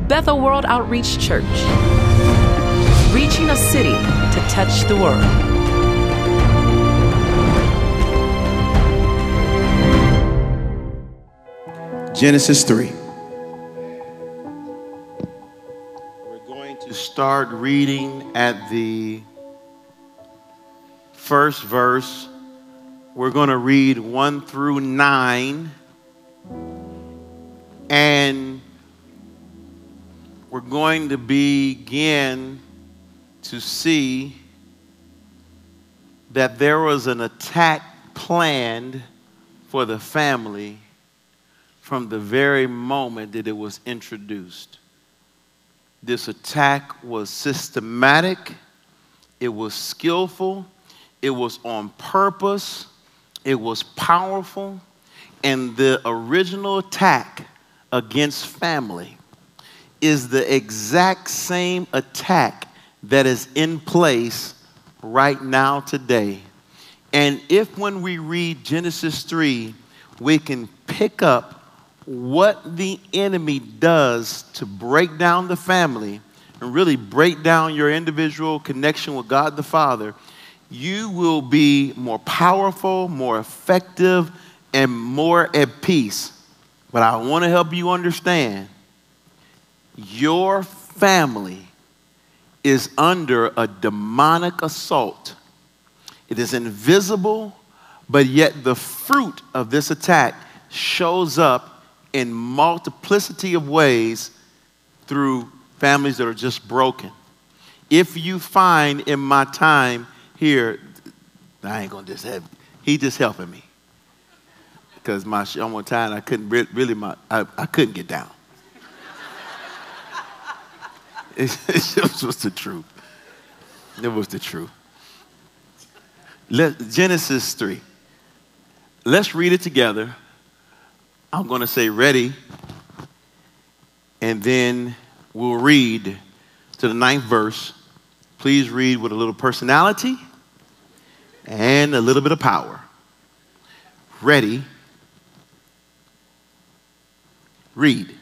Bethel World Outreach Church, reaching a city to touch the world. Genesis 3. We're going to start reading at the first verse. We're going to read 1 through 9. And we're going to begin to see that there was an attack planned for the family from the very moment that it was introduced. This attack was systematic, it was skillful, it was on purpose, it was powerful, and the original attack against family is the exact same attack that is in place right now today. And if when we read Genesis 3, we can pick up what the enemy does to break down the family and really break down your individual connection with God the Father, you will be more powerful, more effective, and more at peace. But I want to help you understand, your family is under a demonic assault. It is invisible, but yet the fruit of this attack shows up in multiplicity of ways through families that are just broken. If you find in my time here, I ain't gonna just have, he just helping me. Because my one time I couldn't really, I couldn't get down. It was the truth. It was the truth. Genesis 3. Let's read it together. I'm going to say ready, and then we'll read to the 9th verse. Please read with a little personality and a little bit of power. Ready. Read.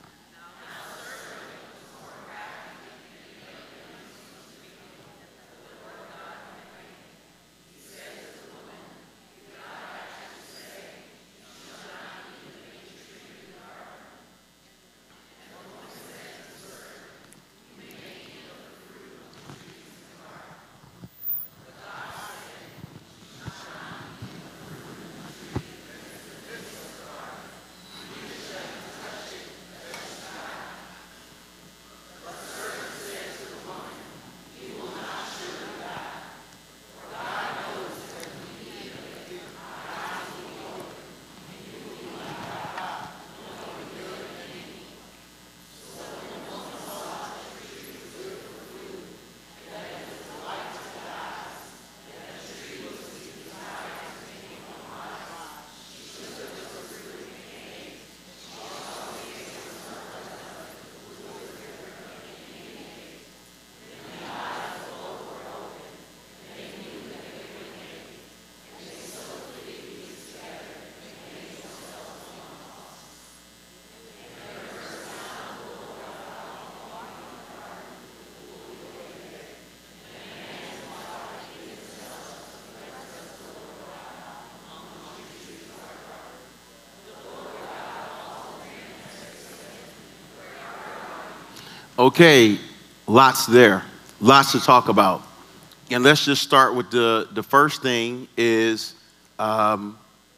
Okay, lots there, lots to talk about. And let's just start with the first thing is, no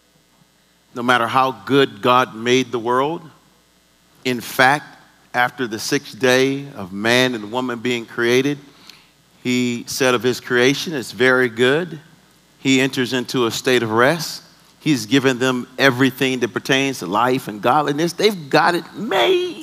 matter how good God made the world, in fact, after the 6th day of man and woman being created, he said of his creation, it's very good. He enters into a state of rest. He's given them everything that pertains to life and godliness. They've got it made.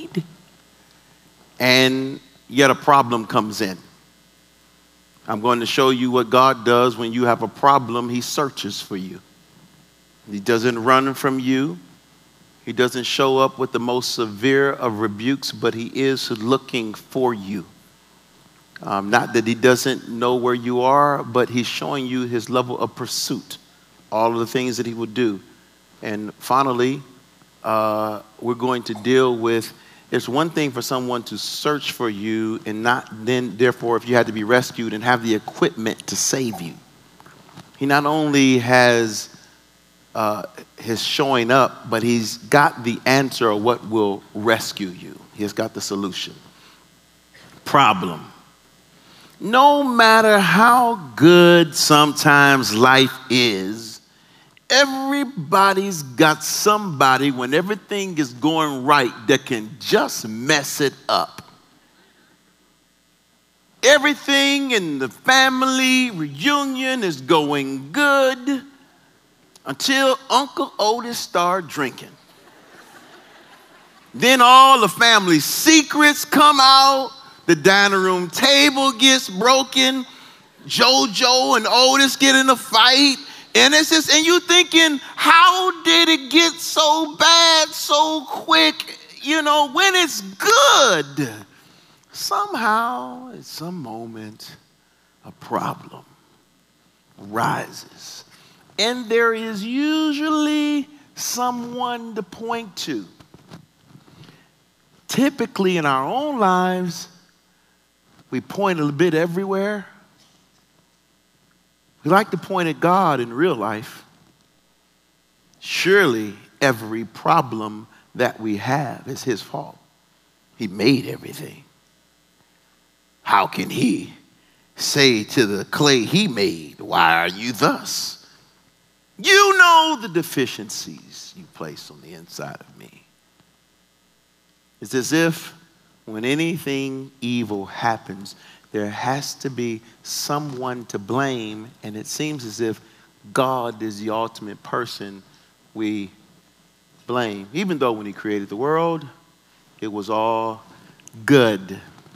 And yet a problem comes in. I'm going to show you what God does when you have a problem. He searches for you. He doesn't run from you. He doesn't show up with the most severe of rebukes, but he is looking for you. Not that he doesn't know where you are, but he's showing you his level of pursuit, all of the things that he would do. And finally, we're going to deal with It's one thing for someone to search for you and not then, therefore, if you had to be rescued and have the equipment to save you. He not only has his showing up, but he's got the answer of what will rescue you. He has got the solution. Problem. No matter how good sometimes life is, everybody's got somebody when everything is going right that can just mess it up. Everything in the family reunion is going good until Uncle Otis started drinking. Then all the family secrets come out. The dining room table gets broken. JoJo and Otis get in a fight. And it's just, and you thinking, how did it get so bad so quick? You know, when it's good, somehow at some moment, a problem rises. And there is usually someone to point to. Typically in our own lives, we point a little bit everywhere. We like to point at God in real life. Surely every problem that we have is his fault. He made everything. How can he say to the clay he made, why are you thus? You know the deficiencies you place on the inside of me. It's as if when anything evil happens, there has to be someone to blame, and it seems as if God is the ultimate person we blame. Even though when he created the world, it was all good.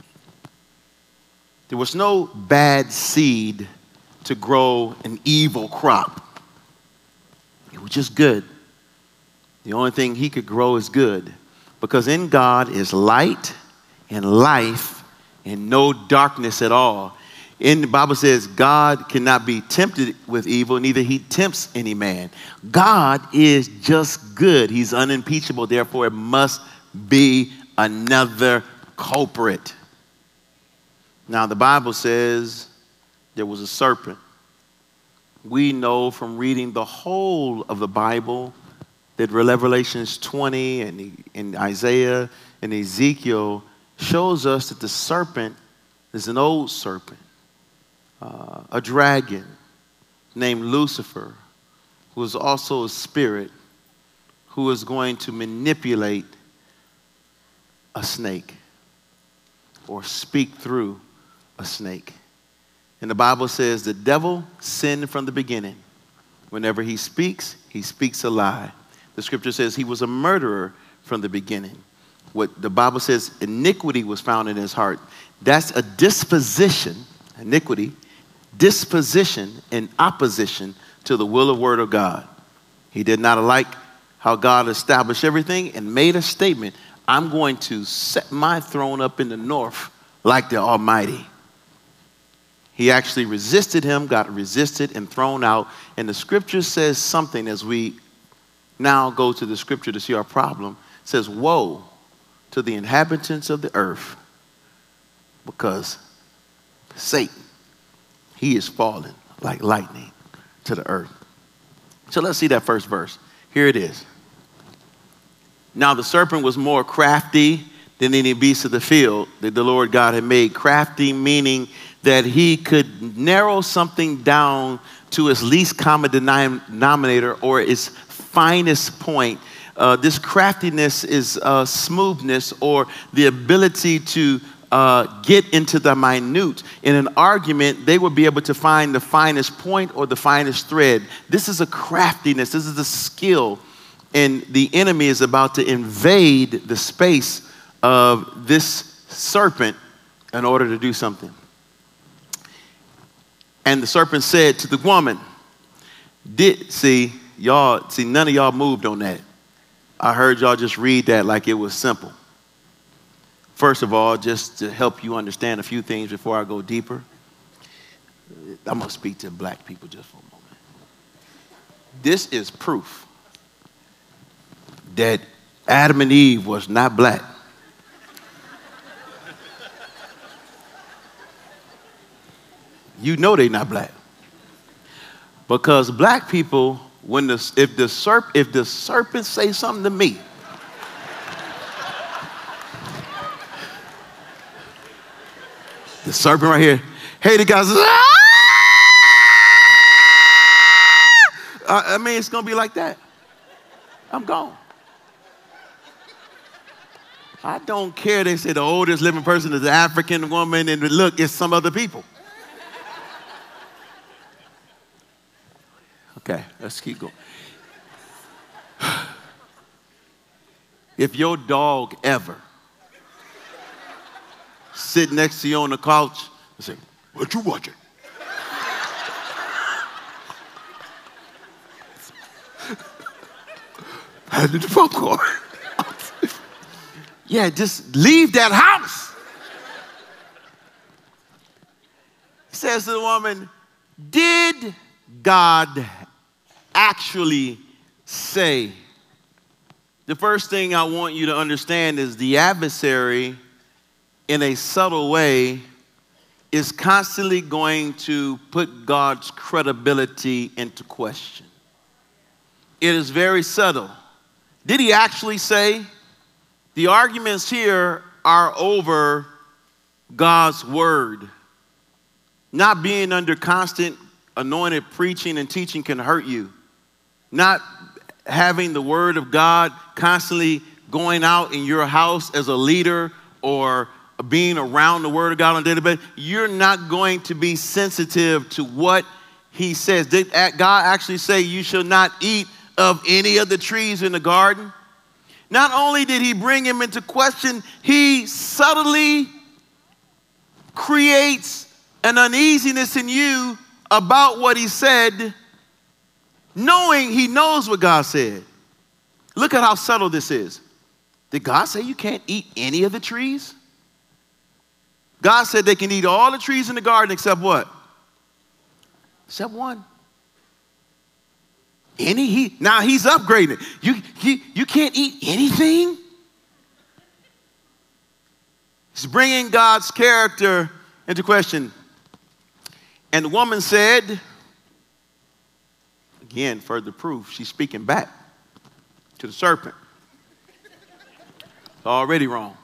There was no bad seed to grow an evil crop. It was just good. The only thing he could grow is good, because in God is light and life and no darkness at all. And the Bible says God cannot be tempted with evil, neither he tempts any man. God is just good. He's unimpeachable. Therefore, it must be another culprit. Now, the Bible says there was a serpent. We know from reading the whole of the Bible that Revelations 20 and Isaiah and Ezekiel shows us that the serpent is an old serpent, a dragon named Lucifer, who is also a spirit who is going to manipulate a snake or speak through a snake. And the Bible says the devil sinned from the beginning. Whenever he speaks a lie. The scripture says he was a murderer from the beginning. What the Bible says, iniquity was found in his heart. That's a disposition, iniquity, disposition in opposition to the will and word of God. He did not like how God established everything and made a statement, I'm going to set my throne up in the north like the Almighty. He actually resisted him, got resisted and thrown out. And the scripture says something as we now go to the scripture to see our problem. It says, woe to the inhabitants of the earth, because Satan, he is fallen like lightning to the earth. So let's see that first verse. Here it is. Now the serpent was more crafty than any beast of the field that the Lord God had made. Crafty meaning that he could narrow something down to its least common denominator or its finest point. This craftiness is smoothness or the ability to get into the minute. In an argument, they would be able to find the finest point or the finest thread. This is a craftiness. This is a skill. And the enemy is about to invade the space of this serpent in order to do something. And the serpent said to the woman, none of y'all moved on that. I heard y'all just read that like it was simple. First of all, just to help you understand a few things before I go deeper, I'm going to speak to black people just for a moment. This is proof that Adam and Eve was not black. You know they're not black. Because black people, if the serpent say something to me, the serpent right here, hey, the guy says, I mean, it's going to be like that. I'm gone. I don't care. They say the oldest living person is an African woman, and look, it's some other people. Okay, let's keep going. If your dog ever sit next to you on the couch and say, what you watching? I did the popcorn. Yeah, just leave that house. He says to the woman, did God actually say? The first thing I want you to understand is the adversary, in a subtle way, is constantly going to put God's credibility into question. It is very subtle. Did he actually say? The arguments here are over God's word. Not being under constant anointed preaching and teaching can hurt you. Not having the word of God constantly going out in your house as a leader or being around the word of God on a daily basis, you're not going to be sensitive to what he says. Did God actually say you shall not eat of any of the trees in the garden? Not only did he bring him into question, he subtly creates an uneasiness in you about what he said, knowing he knows what God said. Look at how subtle this is. Did God say you can't eat any of the trees? God said they can eat all the trees in the garden except what? Except one. Now he's upgrading it. You can't eat anything? He's bringing God's character into question. And the woman said, again, further proof, she's speaking back to the serpent. It's already wrong.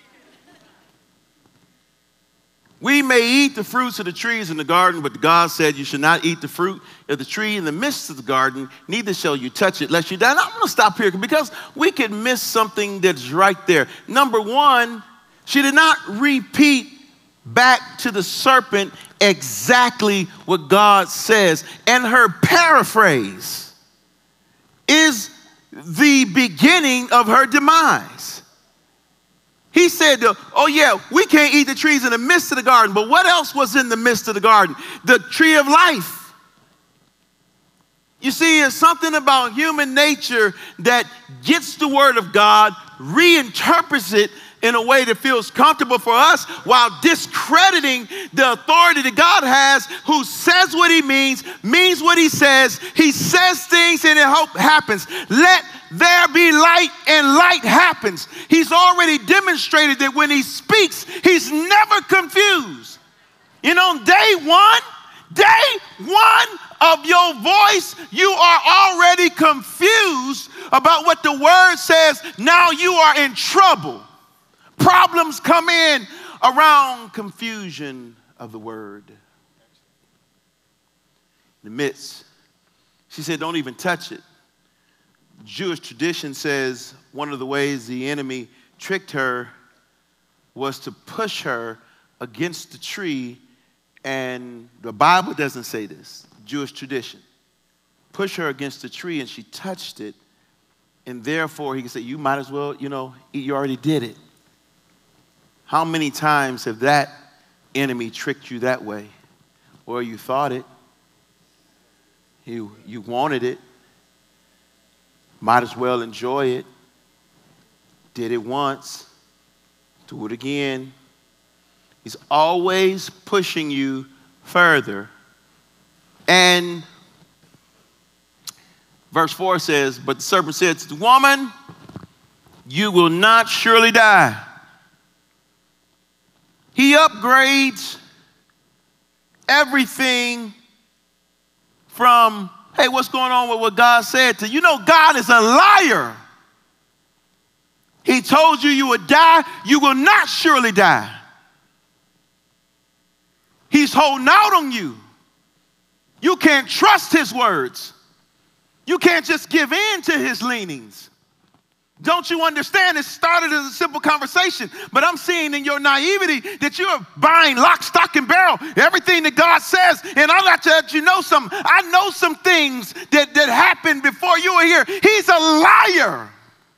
We may eat the fruits of the trees in the garden, but God said you should not eat the fruit of the tree in the midst of the garden, neither shall you touch it lest you die. Now, I'm going to stop here because we could miss something that's right there. Number one, she did not repeat back to the serpent exactly what God says. And her paraphrase is the beginning of her demise. He said, oh yeah, we can't eat the trees in the midst of the garden. But what else was in the midst of the garden? The tree of life. You see, it's something about human nature that gets the word of God, reinterprets it in a way that feels comfortable for us while discrediting the authority that God has, who says what he means what he says. He says things and it happens. Let there be light, and light happens. He's already demonstrated that when he speaks, he's never confused. You know, day one of your voice, you are already confused about what the word says. Now you are in trouble. Problems come in around confusion of the word. In the midst, she said, don't even touch it. Jewish tradition says one of the ways the enemy tricked her was to push her against the tree, and the Bible doesn't say this. Jewish tradition. Push her against the tree, and she touched it, and therefore he can say, you might as well, you already did it. How many times have that enemy tricked you that way? Or you thought it. You wanted it. Might as well enjoy it. Did it once. Do it again. He's always pushing you further. And verse 4 says, but the serpent said to the woman, you will not surely die. He upgrades everything from, hey, what's going on with what God said, to, you know, God is a liar. He told you you would die. You will not surely die. He's holding out on you. You can't trust his words. You can't just give in to his leanings. Don't you understand? It started as a simple conversation, but I'm seeing in your naivety that you're buying lock, stock, and barrel, everything that God says. And I'll let you know something. I know some things that happened before you were here. He's a liar.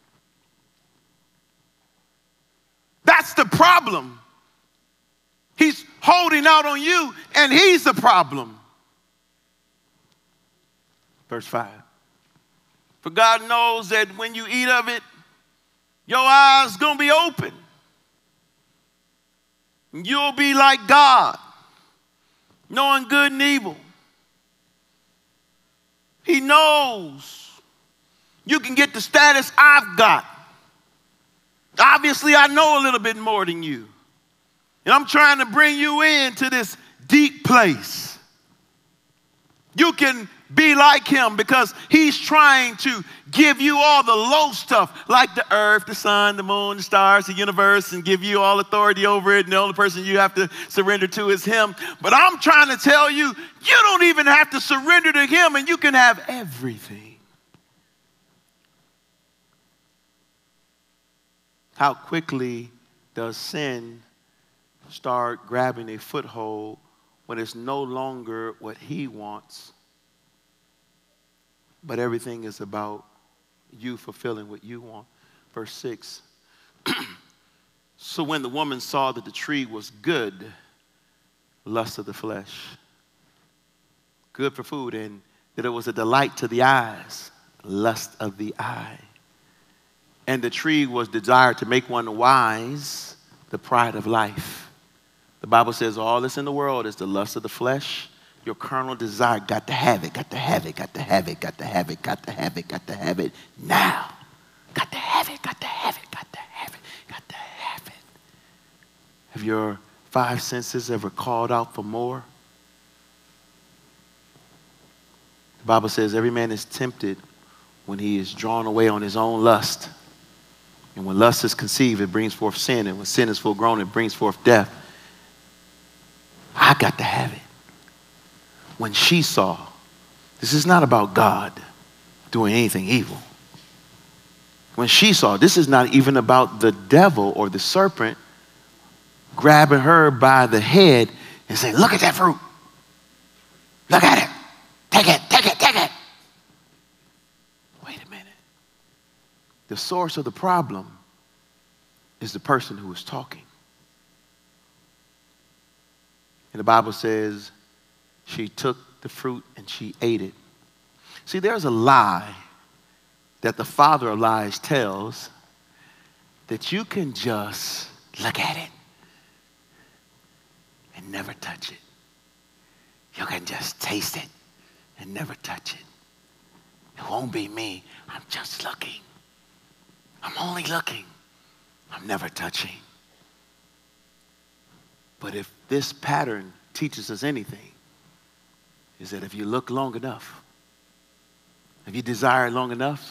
That's the problem. He's holding out on you, and he's the problem. Verse 5. For God knows that when you eat of it, your eyes going to be open. You'll be like God, knowing good and evil. He knows you can get the status I've got. Obviously, I know a little bit more than you. And I'm trying to bring you into this deep place. You can be like him because he's trying to give you all the low stuff, like the earth, the sun, the moon, the stars, the universe, and give you all authority over it. And the only person you have to surrender to is him. But I'm trying to tell you, you don't even have to surrender to him, and you can have everything. How quickly does sin start grabbing a foothold when it's no longer what he wants, but everything is about you fulfilling what you want? Verse 6. So when the woman saw that the tree was good, lust of the flesh, good for food, and that it was a delight to the eyes, lust of the eye, and the tree was desired to make one wise, the pride of life. The Bible says all that's in the world is the lust of the flesh, your carnal desire. Got to have it, got to have it, got to have it, got to have it, got to have it, got to have it now. Got to have it, got to have it, got to have it, got to have it. Have your five senses ever called out for more? The Bible says every man is tempted when he is drawn away on his own lust. And when lust is conceived, it brings forth sin. And when sin is full grown, it brings forth death. I got to have it. When she saw, this is not about God doing anything evil. When she saw, this is not even about the devil or the serpent grabbing her by the head and saying, look at that fruit. Look at it. Take it, take it, take it. Wait a minute. The source of the problem is the person who is talking. And the Bible says she took the fruit and she ate it. See, there's a lie that the father of lies tells that you can just look at it and never touch it. You can just taste it and never touch it. It won't be me. I'm just looking. I'm only looking. I'm never touching. But if this pattern teaches us anything, is that if you look long enough, if you desire it long enough,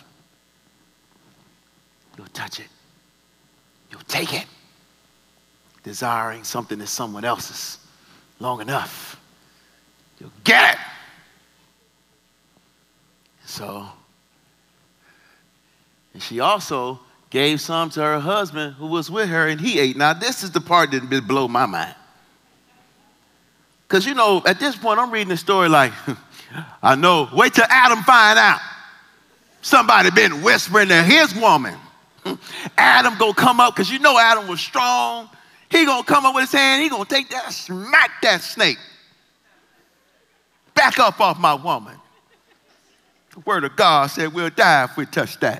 you'll touch it. You'll take it. Desiring something that's someone else's long enough, you'll get it. So, and she also gave some to her husband who was with her, and he ate. Now, this is the part that blew my mind. Because, you know, at this point, I'm reading the story like, I know, wait till Adam find out. Somebody been whispering to his woman. Adam gonna come up, because you know Adam was strong. He gonna come up with his hand, he gonna take that, smack that snake. Back up off my woman. The word of God said we'll die if we touch that.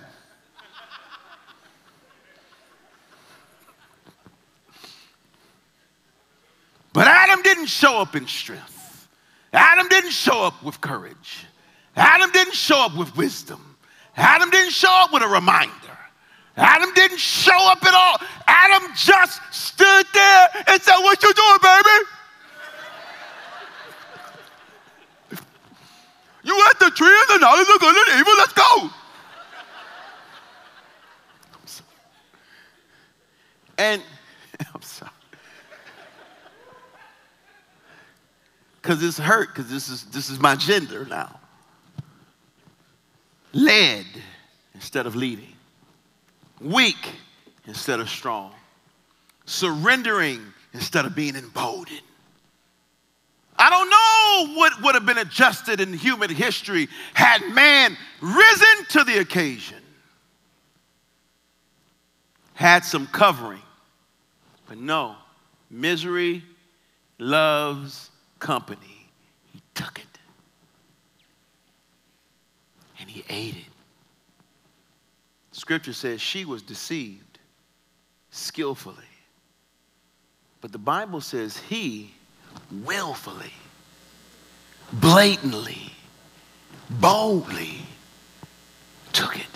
But Adam didn't show up in strength. Adam didn't show up with courage. Adam didn't show up with wisdom. Adam didn't show up with a reminder. Adam didn't show up at all. Adam just stood there and said, what you doing, baby? tree of the knowledge of good and evil. Let's go. And I'm sorry. Because it's hurt, because this is my gender now. Led instead of leading. Weak instead of strong. Surrendering instead of being emboldened. I don't know what would have been adjusted in human history had man risen to the occasion. Had some covering. But no, misery loves company. He took it. And he ate it. Scripture says she was deceived skillfully. But the Bible says he willfully, blatantly, boldly took it.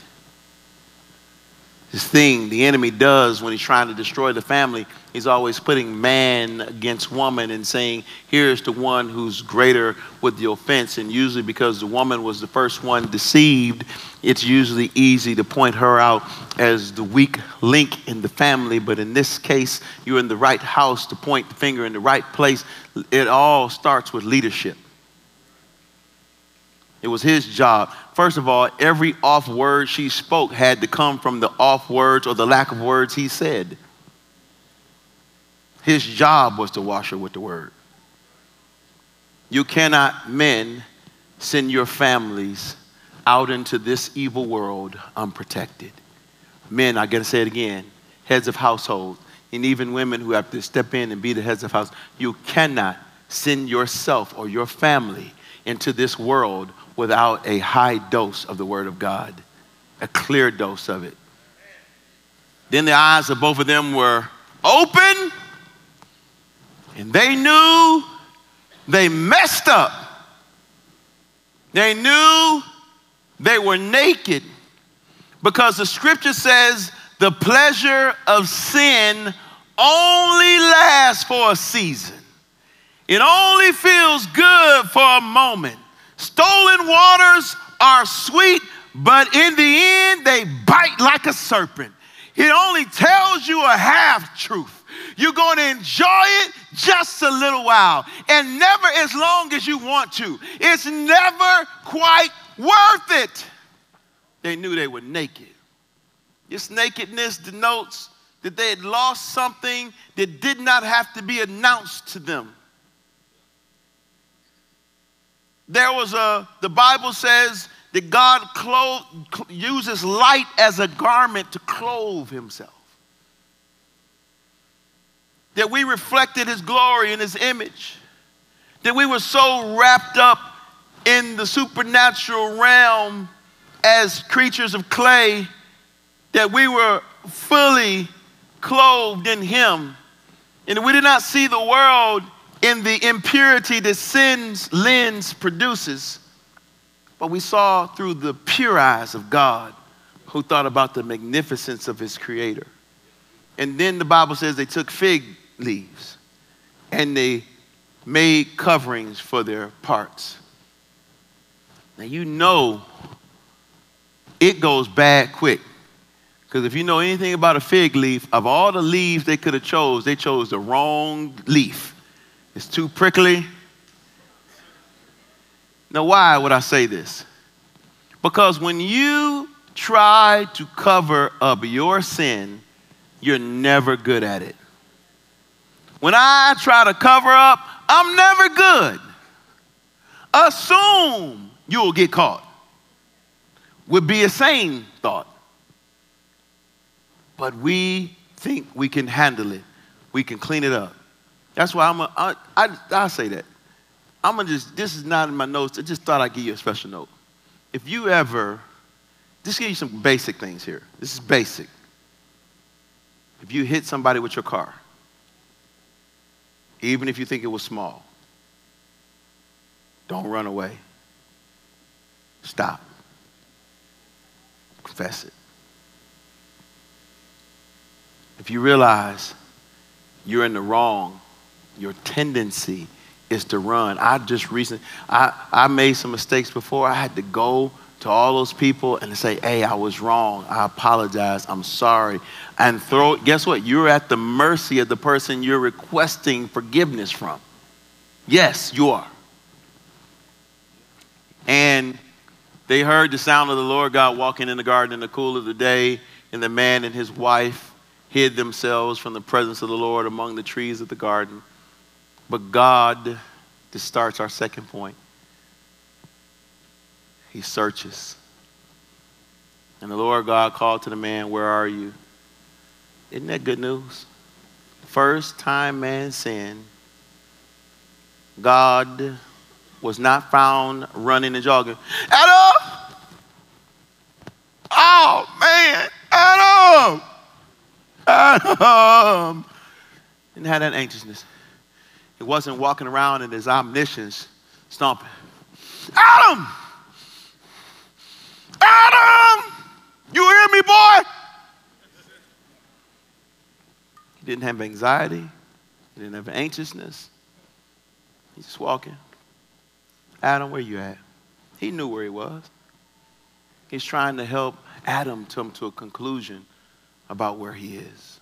This thing the enemy does when he's trying to destroy the family, he's always putting man against woman and saying, here's the one who's greater with the offense. And usually because the woman was the first one deceived, it's usually easy to point her out as the weak link in the family. But in this case, you're in the right house to point the finger in the right place. It all starts with leadership. It was his job. First of all, every off word she spoke had to come from the off words or the lack of words he said. His job was to wash her with the word. You cannot, men, send your families out into this evil world unprotected. Men, I gotta say it again, heads of household, and even women who have to step in and be the heads of house. You cannot send yourself or your family into this world without a high dose of the Word of God, a clear dose of it. Then the eyes of both of them were open, and they knew they messed up. They knew they were naked, because the scripture says the pleasure of sin only lasts for a season. It only feels good for a moment. Stolen waters are sweet, but in the end, they bite like a serpent. It only tells you a half truth. You're going to enjoy it just a little while, and never as long as you want to. It's never quite worth it. They knew they were naked. This nakedness denotes that they had lost something that did not have to be announced to them. There was the Bible says that God uses light as a garment to clothe himself. That we reflected his glory and his image. That we were so wrapped up in the supernatural realm as creatures of clay that we were fully clothed in him. And we did not see the world in the impurity that sin's lens produces, but we saw through the pure eyes of God, who thought about the magnificence of his creator. And then the Bible says they took fig leaves and they made coverings for their parts. Now you know it goes bad quick, because if you know anything about a fig leaf, of all the leaves they could have chose, they chose the wrong leaf. It's too prickly. Now, why would I say this? Because when you try to cover up your sin, you're never good at it. When I try to cover up, I'm never good. Assume you'll get caught would be a sane thought. But we think we can handle it. We can clean it up. That's why I'll say that. This is not in my notes. I just thought I'd give you a special note. If you ever, just give you some basic things here. This is basic. If you hit somebody with your car, even if you think it was small, don't run away. Stop. Confess it. If you realize you're in the wrong, your tendency is to run. I made some mistakes before. I had to go to all those people and say, hey, I was wrong. I apologize. I'm sorry. And guess what? You're at the mercy of the person you're requesting forgiveness from. Yes, you are. And they heard the sound of the Lord God walking in the garden in the cool of the day, and the man and his wife hid themselves from the presence of the Lord among the trees of the garden. But God, this starts our second point, he searches. And the Lord God called to the man, where are you? Isn't that good news? First time man sinned, God was not found running and jogging. Adam! Oh, man. Adam! Adam! Didn't have that anxiousness. He wasn't walking around in his omniscience stomping. Adam! Adam! You hear me, boy? He didn't have anxiety. He didn't have anxiousness. He's just walking. Adam, where you at? He knew where he was. He's trying to help Adam come to a conclusion about where he is.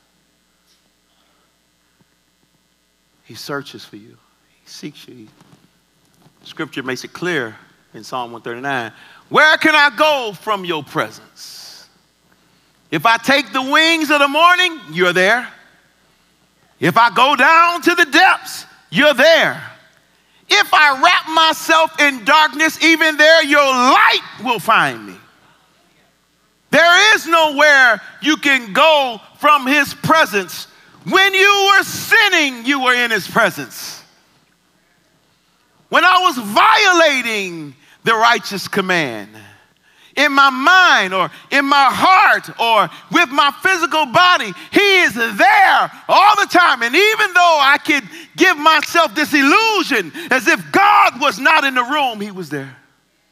He searches for you. He seeks you. Scripture makes it clear in Psalm 139. Where can I go from your presence? If I take the wings of the morning, you're there. If I go down to the depths, you're there. If I wrap myself in darkness, even there your light will find me. There is nowhere you can go from his presence. When you were sinning, you were in his presence. When I was violating the righteous command, in my mind or in my heart or with my physical body, he is there all the time. And even though I could give myself this illusion as if God was not in the room, he was there.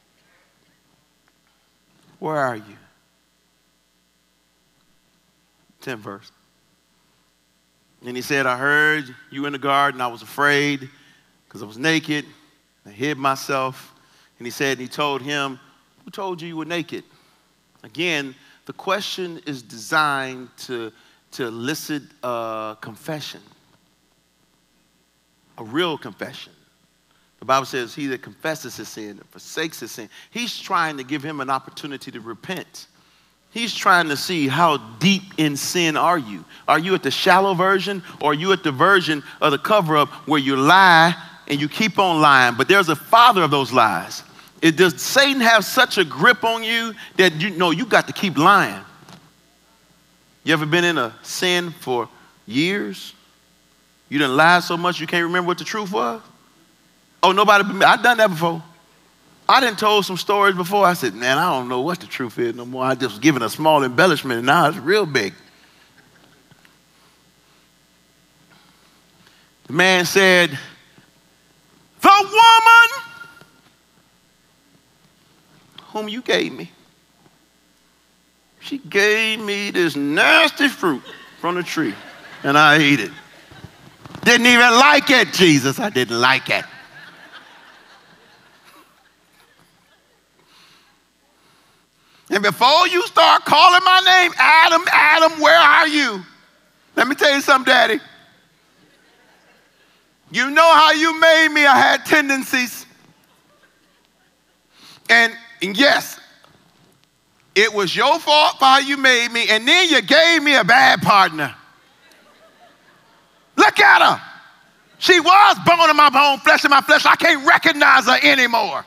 Where are you? 10th verse. And he said, I heard you in the garden. I was afraid because I was naked. I hid myself. And he said, and he told him, who told you were naked? Again, the question is designed to elicit a confession, a real confession. The Bible says he that confesses his sin and forsakes his sin. He's trying to give him an opportunity to repent. He's trying to see how deep in sin are you. Are you at the shallow version, or are you at the version of the cover-up where you lie and you keep on lying? But there's a father of those lies. Does Satan have such a grip on you that you know you got to keep lying? You ever been in a sin for years? You done lied so much you can't remember what the truth was? Oh, nobody, I've done that before. I done told some stories before. I said, man, I don't know what the truth is no more. I just was giving a small embellishment, and now it's real big. The man said, the woman whom you gave me, she gave me this nasty fruit from the tree, and I ate it. Didn't even like it, Jesus. I didn't like it. And before you start calling my name, Adam, Adam, where are you? Let me tell you something, Daddy. You know how you made me. I had tendencies. And yes, it was your fault for how you made me, and then you gave me a bad partner. Look at her. She was bone of my bone, flesh of my flesh. I can't recognize her anymore.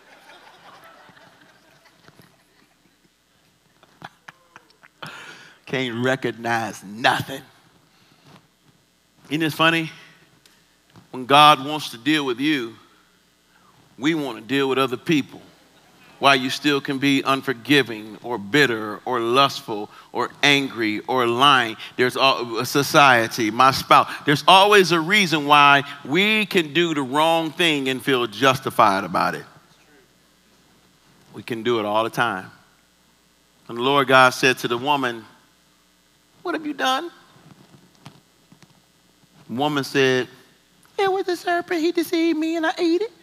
Can't recognize nothing. Isn't it funny? When God wants to deal with you, we want to deal with other people. While you still can be unforgiving or bitter or lustful or angry or lying. There's a society, my spouse. There's always a reason why we can do the wrong thing and feel justified about it. We can do it all the time. And the Lord God said to the woman, what have you done? The woman said, It was the serpent. He deceived me and I ate it.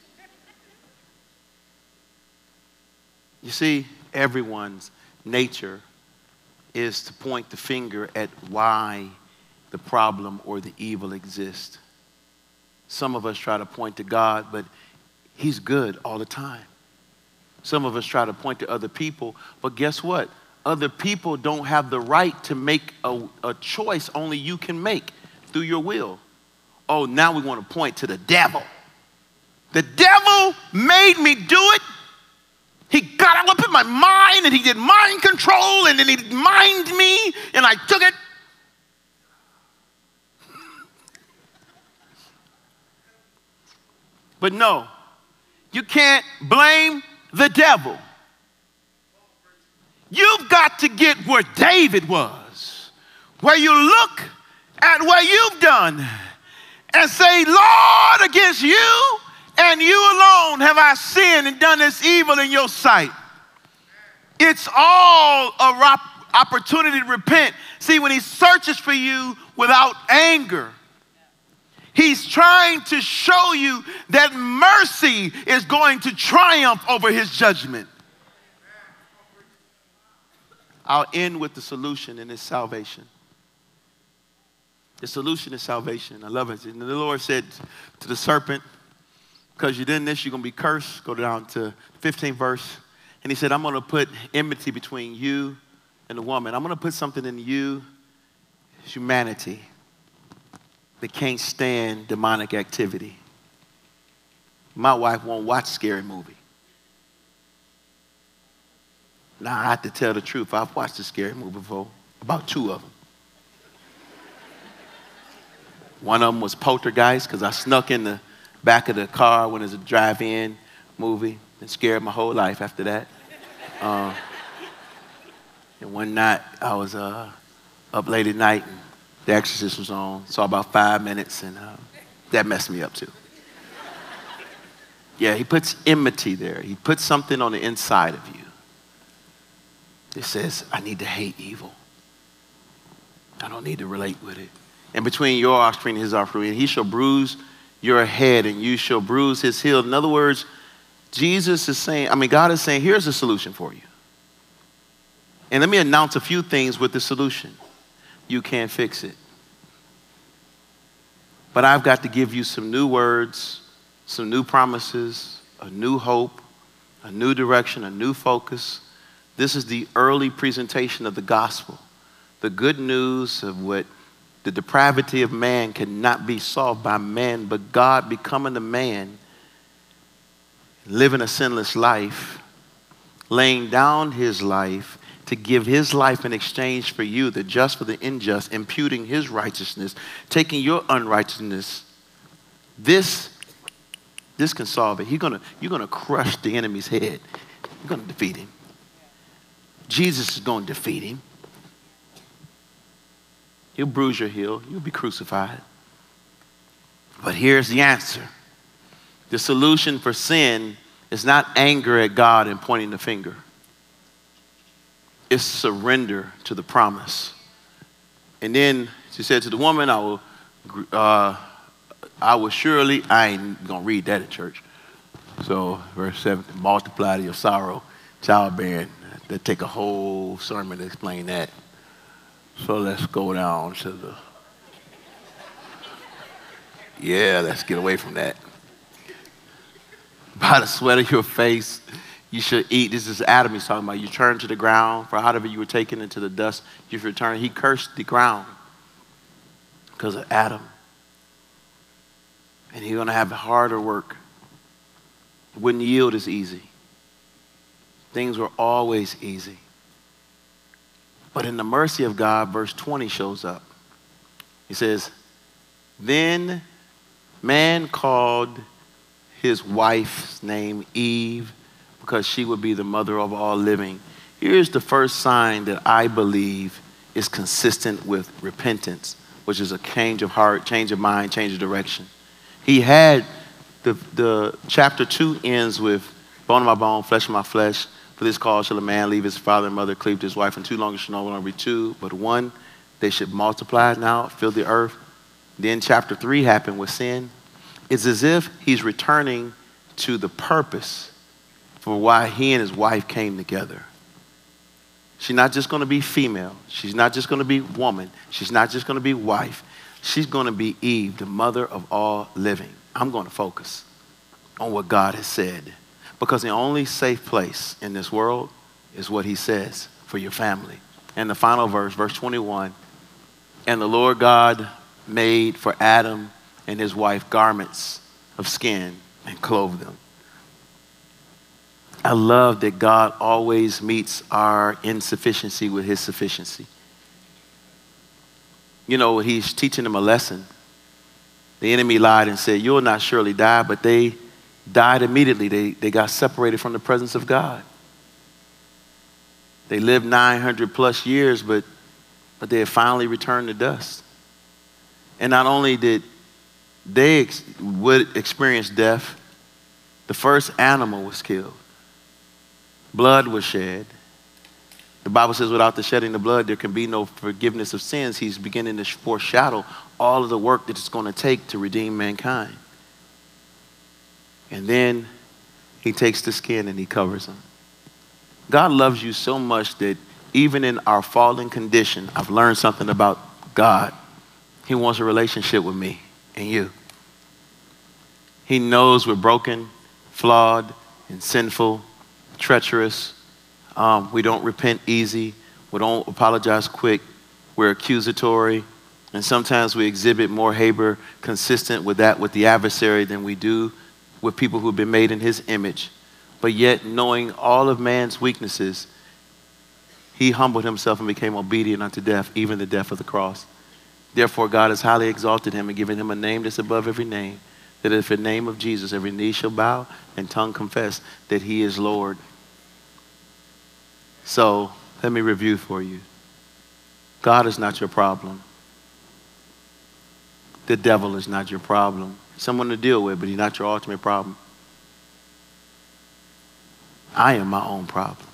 You see, everyone's nature is to point the finger at why the problem or the evil exists. Some of us try to point to God, but he's good all the time. Some of us try to point to other people, but guess what? Other people don't have the right to make a choice only you can make through your will. Oh, now we want to point to the devil. The devil made me do it. He got up in my mind and he did mind control and then he minded me and I took it. But no, you can't blame the devil. You've got to get where David was, where you look at what you've done and say, Lord, against you and you alone have I sinned and done this evil in your sight. It's all an opportunity to repent. See, when he searches for you without anger, he's trying to show you that mercy is going to triumph over his judgment. I'll end with the solution, and it's salvation. The solution is salvation. I love it. And the Lord said to the serpent, because you did this, you're going to be cursed. Go down to 15th verse. And he said, I'm going to put enmity between you and the woman. I'm going to put something in you, humanity, that can't stand demonic activity. My wife won't watch scary movie. Now, I have to tell the truth. I've watched a scary movie before, about 2 of them. One of them was Poltergeist, because I snuck in the back of the car when it was a drive-in movie and scared my whole life after that. And one night, I was up late at night, and The Exorcist was on. Saw about 5 minutes, and that messed me up too. Yeah, he puts enmity there. He puts something on the inside of you. It says, I need to hate evil. I don't need to relate with it. And between your offspring and his offspring, he shall bruise your head and you shall bruise his heel. In other words, Jesus is saying, God is saying, here's a solution for you. And let me announce a few things with the solution. You can't fix it. But I've got to give you some new words, some new promises, a new hope, a new direction, a new focus. This is the early presentation of the gospel. The good news of what the depravity of man cannot be solved by man, but God becoming a man, living a sinless life, laying down his life to give his life in exchange for you, the just for the unjust, imputing his righteousness, taking your unrighteousness. This can solve it. You're gonna crush the enemy's head. You're gonna defeat him. Jesus is going to defeat him. He'll bruise your heel. You'll be crucified. But here's the answer. The solution for sin is not anger at God and pointing the finger. It's surrender to the promise. And then she said to the woman, I will surely, I ain't going to read that in church. So verse 7, multiply your sorrow, childbearing. That take a whole sermon to explain that. So let's go down to let's get away from that. By the sweat of your face, you should eat. This is Adam he's talking about. You turn to the ground, for out of it you were taken into the dust. You should return. He cursed the ground because of Adam. And he's going to have harder work. Wouldn't yield as easy. Things were always easy. But in the mercy of God, verse 20 shows up. He says, then man called his wife's name Eve because she would be the mother of all living. Here's the first sign that I believe is consistent with repentance, which is a change of heart, change of mind, change of direction. He had, the chapter 2 ends with bone of my bone, flesh of my flesh. For this cause shall a man leave his father and mother, cleave to his wife, and two longer shall no longer be two, but one. They should multiply now, fill the earth. Then chapter 3 happened with sin. It's as if he's returning to the purpose for why he and his wife came together. She's not just going to be female. She's not just going to be woman. She's not just going to be wife. She's going to be Eve, the mother of all living. I'm going to focus on what God has said, because the only safe place in this world is what he says for your family. And the final verse, verse 21, and the Lord God made for Adam and his wife garments of skin and clothed them. I love that God always meets our insufficiency with his sufficiency. You know, he's teaching them a lesson. The enemy lied and said, you'll not surely die, but they died immediately. They got separated from the presence of God. They lived 900 plus years, but they had finally returned to dust. And not only did they would experience death, the first animal was killed. Blood was shed. The Bible says without the shedding of blood, there can be no forgiveness of sins. He's beginning to foreshadow all of the work that it's going to take to redeem mankind. And then he takes the skin and he covers them. God loves you so much that even in our fallen condition, I've learned something about God. He wants a relationship with me and you. He knows we're broken, flawed, and sinful, treacherous. We don't repent easy. We don't apologize quick. We're accusatory. And sometimes we exhibit more behavior consistent with the adversary than we do with people who've been made in his image. But yet, knowing all of man's weaknesses, he humbled himself and became obedient unto death, even the death of the cross. Therefore, God has highly exalted him and given him a name that's above every name, that if in the name of Jesus, every knee shall bow and tongue confess that he is Lord. So let me review for you. God is not your problem. The devil is not your problem. Someone to deal with, but he's not your ultimate problem. I am my own problem.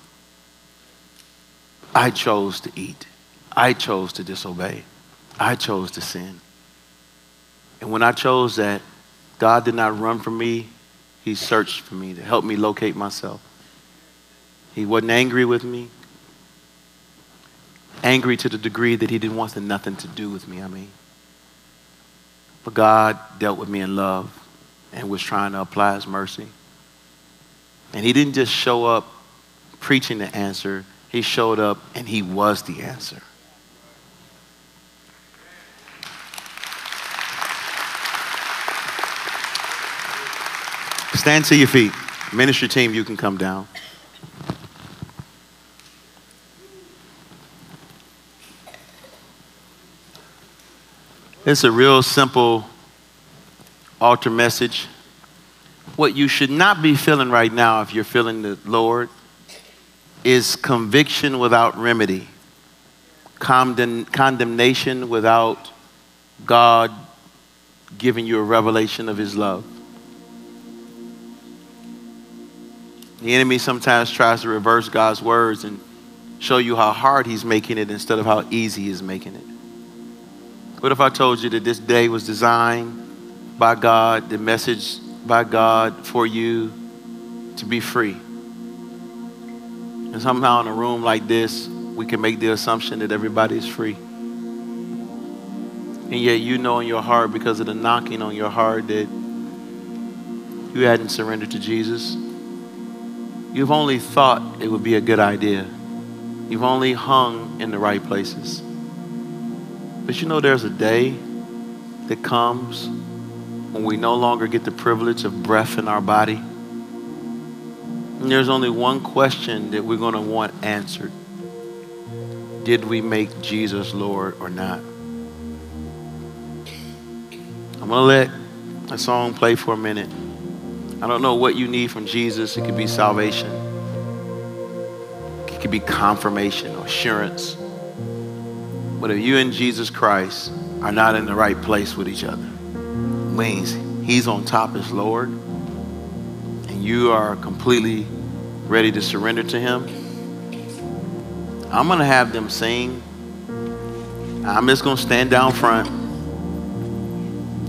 I chose to eat. I chose to disobey. I chose to sin. And when I chose that, God did not run from me. He searched for me to help me locate myself. He wasn't angry with me. Angry to the degree that he didn't want nothing to do with me, But God dealt with me in love and was trying to apply his mercy. And he didn't just show up preaching the answer. He showed up and he was the answer. Stand to your feet. Ministry team, you can come down. It's a real simple altar message. What you should not be feeling right now, if you're feeling the Lord, is conviction without remedy, condemnation without God giving you a revelation of his love. The enemy sometimes tries to reverse God's words and show you how hard he's making it instead of how easy he's making it. What if I told you that this day was designed by God, the message by God for you to be free? And somehow in a room like this, we can make the assumption that everybody is free. And yet you know in your heart, because of the knocking on your heart, that you hadn't surrendered to Jesus. You've only thought it would be a good idea. You've only hung in the right places. But you know there's a day that comes when we no longer get the privilege of breath in our body. And there's only one question that we're going to want answered. Did we make Jesus Lord or not? I'm going to let a song play for a minute. I don't know what you need from Jesus. It could be salvation. It could be confirmation or assurance. But if you and Jesus Christ are not in the right place with each other, means he's on top as Lord, and you are completely ready to surrender to him, I'm going to have them sing. I'm just going to stand down front.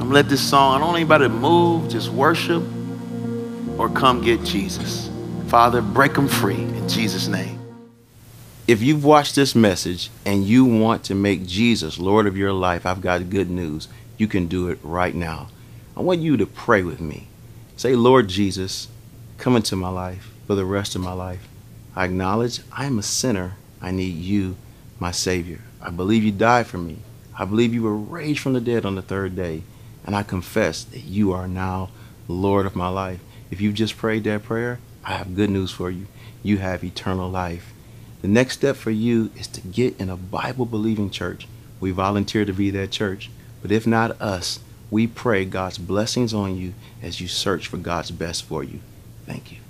I'm gonna let this song, I don't want anybody to move, just worship or come get Jesus. Father, break them free in Jesus' name. If you've watched this message and you want to make Jesus Lord of your life, I've got good news. You can do it right now. I want you to pray with me. Say, Lord Jesus, come into my life for the rest of my life. I acknowledge I am a sinner. I need you, my Savior. I believe you died for me. I believe you were raised from the dead on the third day. And I confess that you are now Lord of my life. If you've just prayed that prayer, I have good news for you. You have eternal life. The next step for you is to get in a Bible-believing church. We volunteer to be that church. But if not us, we pray God's blessings on you as you search for God's best for you. Thank you.